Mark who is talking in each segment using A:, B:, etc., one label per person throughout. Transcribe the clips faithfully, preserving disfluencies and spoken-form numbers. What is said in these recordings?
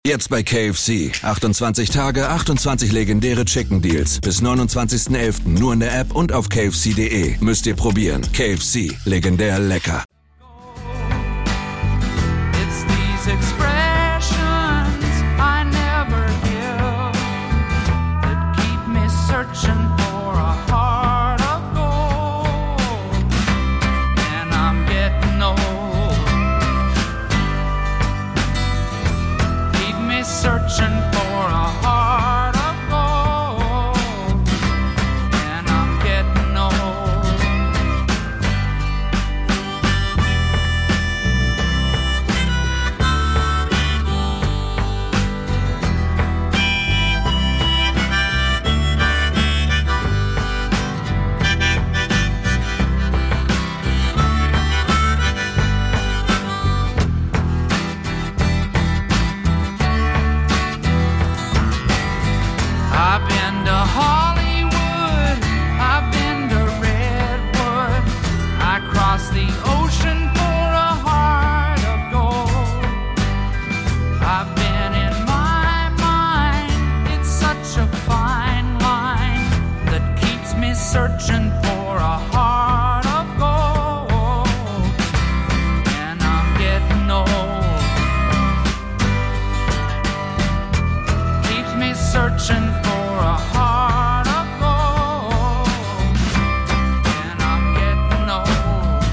A: Jetzt bei K F C. achtundzwanzig Tage, achtundzwanzig legendäre Chicken Deals. Bis neunundzwanzigsten elften nur in der App und auf k f c punkt d e. Müsst ihr probieren. K F C. Legendär lecker.
B: It's these expressions I never give that keep me searching for a heart of gold. And I'm getting old. Keep me searching for a heart of gold. And I'm getting old. I've been to Hollywood, I've been to Redwood, I crossed the ocean for a heart of gold. I've been in my mind, it's such a fine line that keeps me searching for a heart of gold. And I'm getting old. Keeps me searching for a heart of gold. And I'm getting old.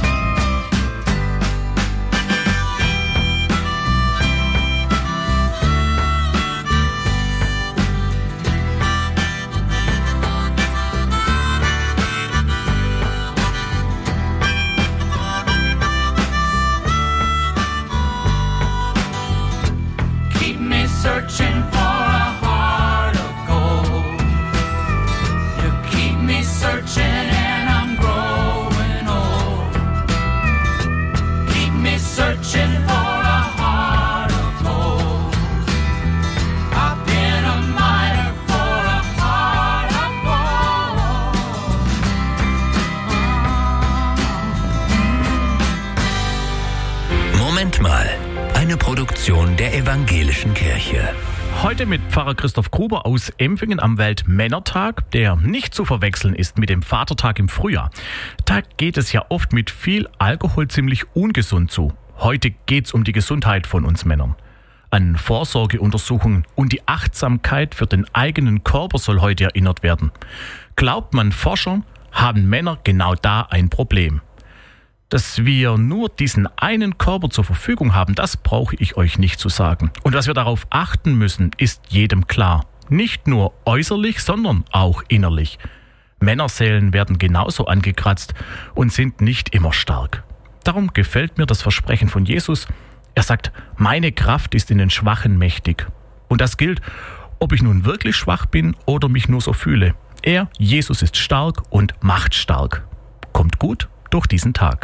B: Keep me searching for a heart of gold. You keep me searching and I'm growing old. Keep me searching for a heart of gold. I've been a miner for a heart of gold.
C: Moment mal, eine Produktion der Evangelischen Kirche.
D: Heute mit Pfarrer Christoph Gruber aus Empfingen am Weltmännertag, der nicht zu verwechseln ist mit dem Vatertag im Frühjahr. Da geht es ja oft mit viel Alkohol ziemlich ungesund zu. Heute geht's um die Gesundheit von uns Männern. An Vorsorgeuntersuchungen und die Achtsamkeit für den eigenen Körper soll heute erinnert werden. Glaubt man Forscher, haben Männer genau da ein Problem. Dass wir nur diesen einen Körper zur Verfügung haben, das brauche ich euch nicht zu sagen. Und dass wir darauf achten müssen, ist jedem klar. Nicht nur äußerlich, sondern auch innerlich. Männerseelen werden genauso angekratzt und sind nicht immer stark. Darum gefällt mir das Versprechen von Jesus. Er sagt, meine Kraft ist in den Schwachen mächtig. Und das gilt, ob ich nun wirklich schwach bin oder mich nur so fühle. Er, Jesus, ist stark und macht stark. Kommt gut durch diesen Tag.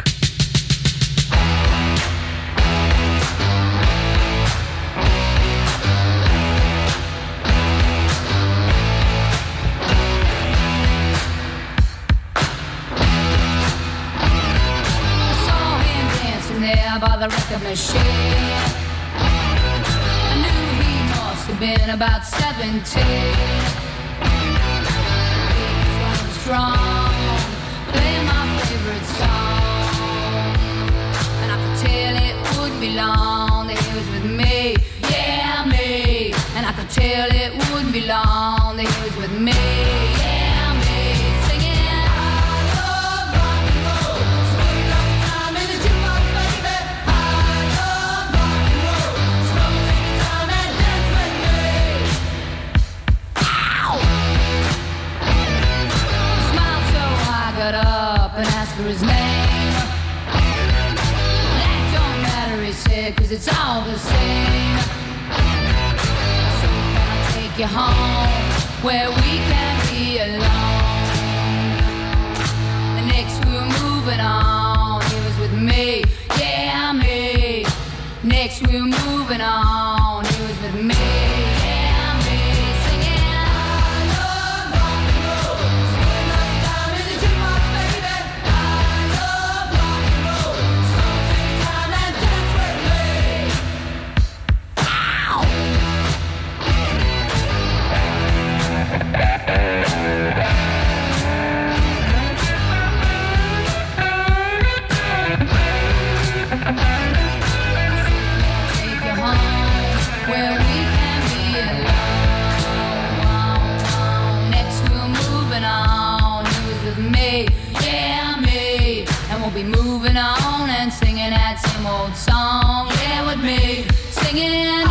E: There by the record machine, I knew he must have been about seventeen. He was strong, playing my favorite song, and I could tell it wouldn't be long that he was with me, yeah me. And I could tell it wouldn't be long that he was with me, yeah me. Singing. And asked for his name. That don't matter, he said, cause it's all the same. So can I take you home where we can be alone? The next we were moving on, he was with me, yeah me. Next we were moving on, he was with me, yeah me. Singing. where we can be alone. Next we're moving on. Who's with me? Yeah, me. And we'll be moving on and singing that same old song. Yeah, with me, singing.